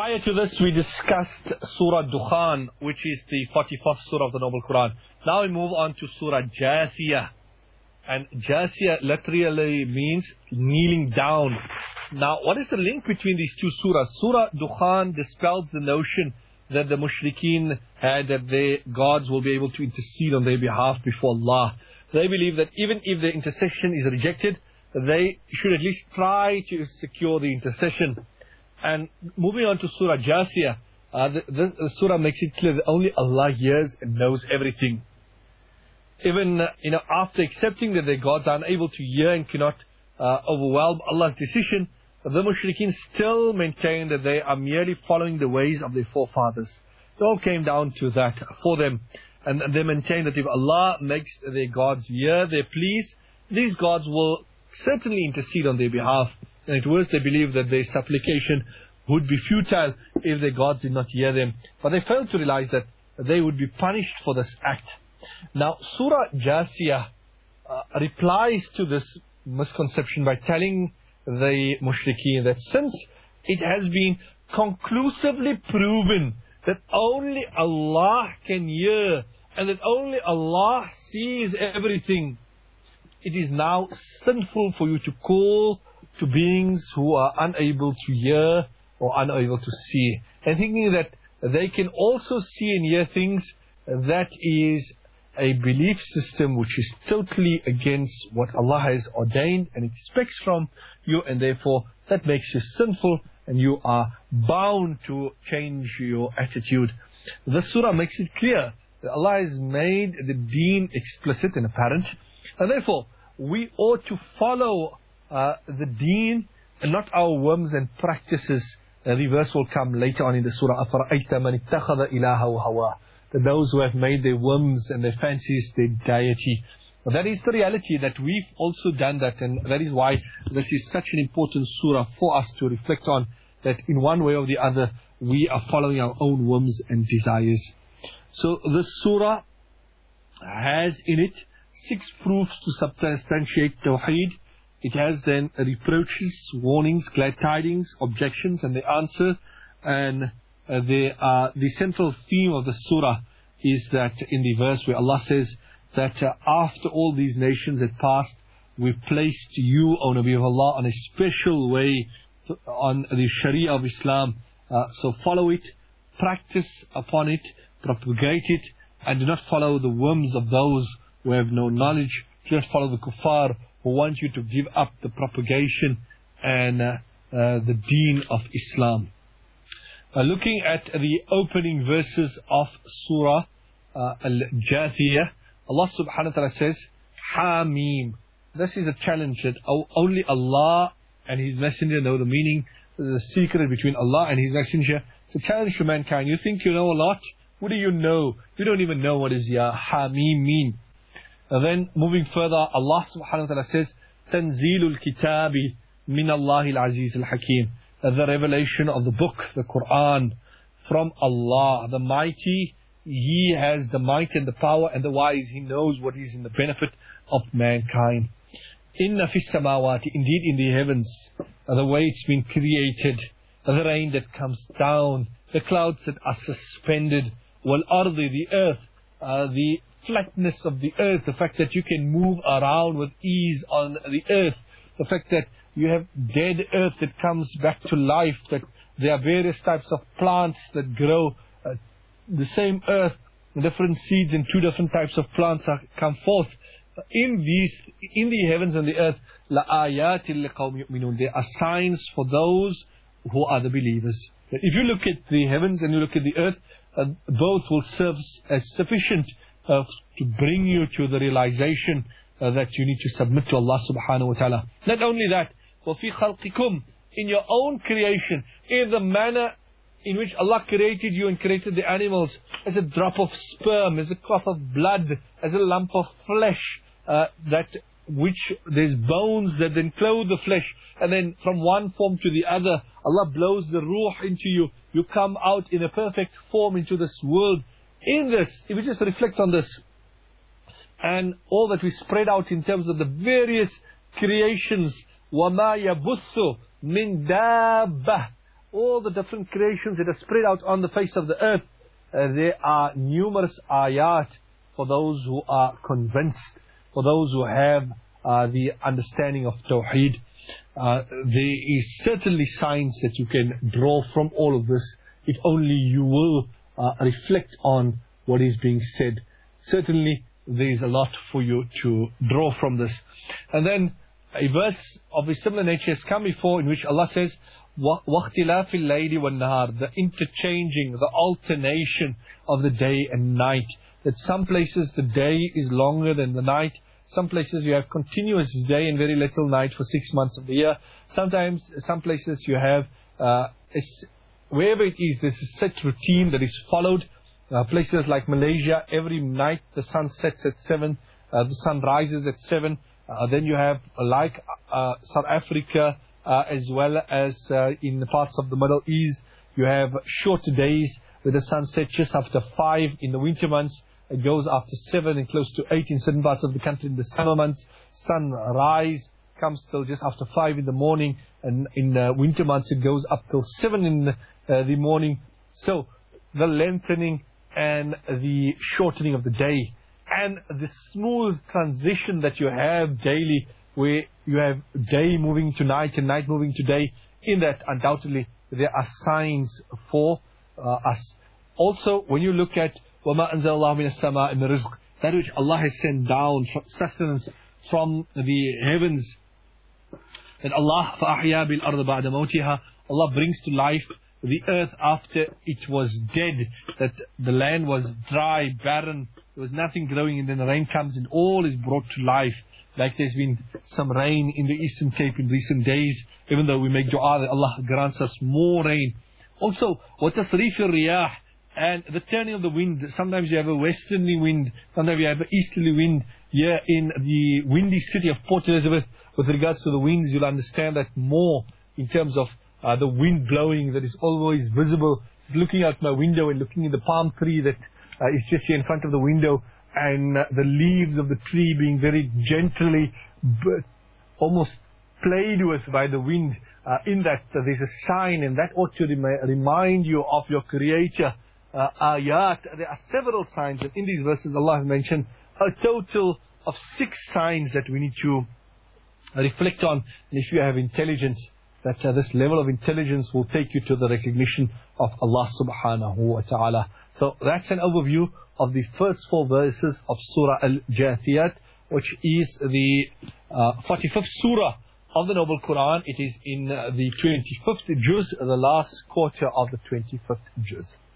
Prior to this, we discussed Surah Dukhan, which is the 41st Surah of the Noble Quran. Now we move on to Surah Jathiyah. And Jathiyah literally means kneeling down. Now, what is the link between these two surahs? Surah Dukhan dispels the notion that the mushrikeen had that their gods will be able to intercede on their behalf before Allah. They believe that even if their intercession is rejected, they should at least try to secure the intercession. And moving on to Surah Jathiyah, the surah makes it clear that only Allah hears and knows everything. Even after accepting that their gods are unable to hear and cannot overwhelm Allah's decision, the mushrikeen still maintain that they are merely following the ways of their forefathers. It all came down to that for them. And they maintain that if Allah makes their gods hear their pleas, these gods will certainly intercede on their behalf. And at worst, they believe that their supplication would be futile if their gods did not hear them. But they failed to realize that they would be punished for this act. Now, Surah Jathiyah replies to this misconception by telling the mushrikeen that since it has been conclusively proven that only Allah can hear and that only Allah sees everything, it is now sinful for you to call to beings who are unable to hear or unable to see. And thinking that they can also see and hear things, that is a belief system which is totally against what Allah has ordained and expects from you, and therefore that makes you sinful and you are bound to change your attitude. The surah makes it clear that Allah has made the deen explicit and apparent, and therefore we ought to follow the deen and not our whims and practices. The verse will come later on in the surah, أَفَرَأَيْتَ مَنِ اتَّخَذَ إِلَهَهُ هَوَاهُ, that those who have made their whims and their fancies their deity. But that is the reality, that we've also done that, and that is why this is such an important surah for us to reflect on, that in one way or the other we are following our own whims and desires. So this surah has in it 6 proofs to substantiate Tawheed. It has then reproaches, warnings, glad tidings, objections and the answer. And the central theme of the surah is that in the verse where Allah says that after all these nations had passed, we placed you, O Nabi of Allah, on a special way on the Sharia of Islam. So follow it, practice upon it, propagate it, and do not follow the whims of those who have no knowledge. Do not follow the kuffar who want you to give up the propagation and the deen of Islam. Looking at the opening verses of Surah Al-Jathiyah, Allah subhanahu wa ta'ala says, Hamim. This is a challenge that only Allah and His Messenger know the meaning. The secret between Allah and His Messenger. It's a challenge to mankind. You think you know a lot? What do you know? You don't even know what does Ya Hamim mean. And then moving further, Allah subhanahu wa ta'ala says, Tanzilul Kitabi min Allahil Aziz al-Hakim. The revelation of the book, the Quran, from Allah, the Mighty. He has the might and the power and the wise. He knows what is in the benefit of mankind. Inna fis samawati, indeed in the heavens, the way it's been created, the rain that comes down, the clouds that are suspended, wal ardi, the earth, the flatness of the earth, the fact that you can move around with ease on the earth, the fact that you have dead earth that comes back to life, that there are various types of plants that grow. The same earth, different seeds and 2 different types of plants come forth. In the heavens and the earth, لَآيَاتٍ لِقَوْمٍ يُؤْمِنُونَ, there are signs for those who are the believers. If you look at the heavens and you look at the earth, both will serve as sufficient to bring you to the realization that you need to submit to Allah subhanahu wa ta'ala. Not only that, وَفِي خَلْقِكُمْ, in your own creation, in the manner in which Allah created you and created the animals, as a drop of sperm, as a clot of blood, as a lump of flesh, which there's bones that then clothe the flesh, and then from one form to the other, Allah blows the ruh into you. You come out in a perfect form into this world. In this, if we just reflect on this, and all that we spread out in terms of the various creations, وَمَا يَبُثُّ مِن دَابَّةٍ, all the different creations that are spread out on the face of the earth, there are numerous ayat for those who are convinced, for those who have the understanding of Tawheed. There is certainly signs that you can draw from all of this, if only you will reflect on what is being said. Certainly there is a lot for you to draw from this. And then a verse of a similar nature has come before, in which Allah says, وَاخْتِلَافِ اللَّيْلِ وَالنَّهَارِ, the interchanging, the alternation of the day and night. That some places the day is longer than the night. Some places you have continuous day and very little night for 6 months of the year. Sometimes, some places you have, wherever it is, there's a set routine that is followed. Places like Malaysia, every night the sun sets at 7, the sun rises at 7. Then you have like South Africa, as well as in the parts of the Middle East, you have shorter days where the sun sets just after 5 in the winter months. It goes after 7 and close to 8 in certain parts of the country in the summer months. Sunrise comes till just after 5 in the morning, and in the winter months it goes up till 7 in the morning. So the lengthening and the shortening of the day, and the smooth transition that you have daily, where you have day moving to night and night moving to day, in that undoubtedly there are signs for us. Also, when you look at وَمَا أَنزَلَ اللَّهُ مِنَ السَّمَاءِ مِنْ رِزْقٍ, that which Allah has sent down sustenance from the heavens, that Allah فَأَحْيَا بِالْأَرْضِ بَعْدَ مَوْتِهَا, Allah brings to life the earth after it was dead, that the land was dry, barren, there was nothing growing, and then the rain comes and all is brought to life. Like there's been some rain in the Eastern Cape in recent days, even though we make dua that Allah grants us more rain. Also, وَتَصْرِيفِ الرِّيَاحِ, and the turning of the wind. Sometimes you have a westerly wind, sometimes you have an easterly wind. Here in the windy city of Port Elizabeth, with regards to the winds, you'll understand that more in terms of the wind blowing that is always visible. Just looking out my window and looking at the palm tree that is just here in front of the window, and the leaves of the tree being very gently, almost played with by the wind. In that there's a sign, and that ought to remind you of your Creator. Ayat, there are several signs, and in these verses Allah has mentioned a total of 6 signs that we need to reflect on. And if you have intelligence, that this level of intelligence will take you to the recognition of Allah subhanahu wa ta'ala. So that's an overview of the first 4 verses of Surah Al-Jathiyat, which is the 45th Surah of the Noble Quran. It is in the 25th juz, the last quarter of the 25th juz.